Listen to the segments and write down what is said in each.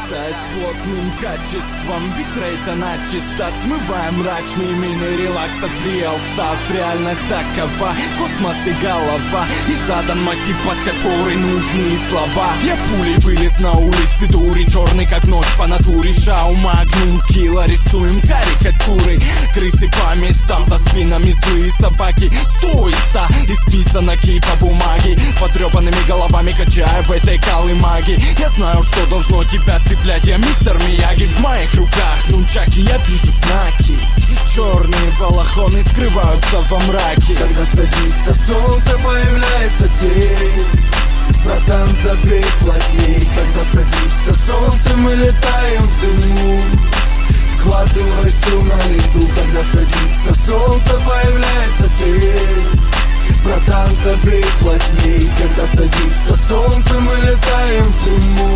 Питаясь плотным качеством битрейта начисто, смываем мрачные мины, релакс от реал, став реальность такова, космос и голова, и задан мотив, под который нужны слова. Я пулей вылез на улице дури, черный как ночь по натуре, шау, магнум, килла, рисуем карикатуры, крысы по местам, за спинами злые собаки, 100 из 100, исписано кипа бумаги, потрепанными головами качая в этой колымаге. Я знаю, что должно тебя цеплять, я мистер Мияги, в моих руках нунчаки, я вижу знаки, черные балахоны скрываются во мраке. Когда садится солнце, появляется тень, братан, забей плотней. Когда садится солнце, мы летаем в дыму, схватывай все на лету. Когда садится солнце, появляется тень, братан, забей плотней. Когда садится солнце, мы летаем в дыму,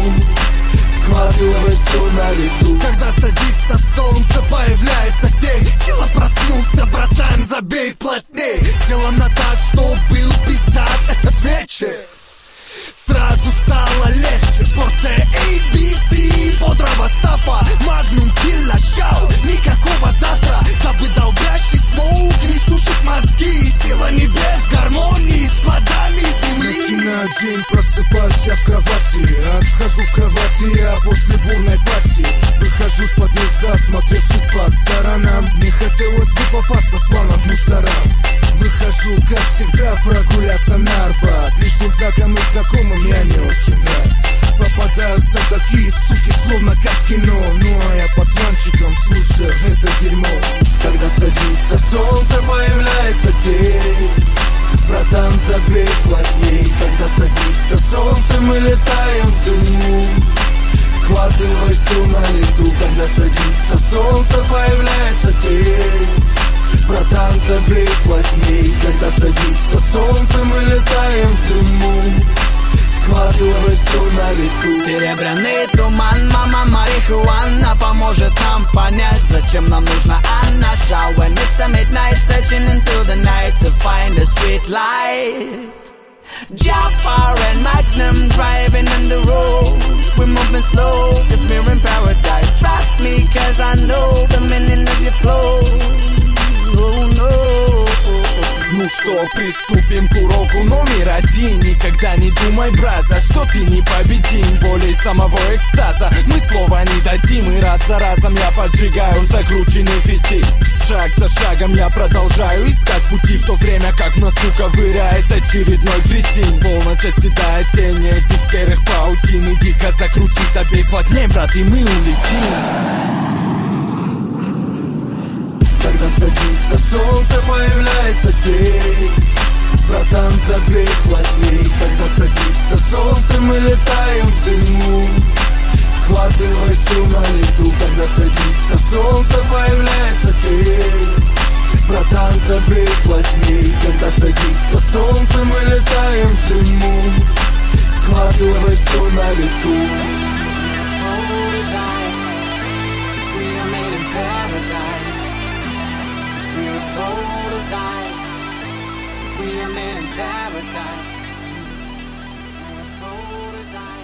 схватывай все на лету. Когда садится солнце, появляется тень. Килла проснулся, братан, забей плотней. Сделано так, что был пиздат этот вечер. Сразу стало легче. Порция ABC, бодрого стафа, магнум, килла, шау. Никакого завтра, дабы долбящий смоук не сушит мозги. Сила небес, гармонии с плодами земли. Начинаю день, просыпаюсь я в кровати, отхожу в кровати, а после бурной пати выхожу с подъезда, смотревшись по сторонам. Не хотелось бы попасться с планом к мусорам. Выхожу, как всегда, прогуляться на Арбат. Лишним знаком и знакомым я не очень рад. Попадаются такие суки, словно как в кино. Ну а я под планчиком слушаю это дерьмо. Когда садится солнце, появляется тень, братан, забей плотней. Когда садится солнце, мы летаем в дыму, схватывай все на лету. Когда садится солнце, появляется тень, братан, забей плотней. Когда садится солнце, мы летаем в дыму, схватывай все на лету. Серебряный туман, мама марихуана поможет нам понять, зачем нам нужна Анна. Shower when Mr. Midnight searching into the night to find a street light. Jafar and Magnum driving on the road, we're moving slow, cause we're in paradise. Trust me, cause I know the meaning of your flow. Oh no. Ну что, приступим к уроку номер 1. Никогда не думай, браза, что ты непобедим. Волей самого экстаза мы слова не дадим. И раз за разом я поджигаю закрученный фитиль. Шаг за шагом я продолжаю искать пути, в то время как в носу ковыряет очередной кретин. Полночь оседает тени этих серых паутин. И дико закрути, забей плотней, брат, и мы улетим. Когда садится солнце, появляется тень, братан, забей плотней. Когда садится солнце, мы летаем в дыму, схватывай все на лету. Когда садится солнце, появляется тень, братан, забей плотней. Когда садится солнце, мы летаем в дыму, схватывай все на лету. Cold as ice, we are men in paradise. As cold as ice.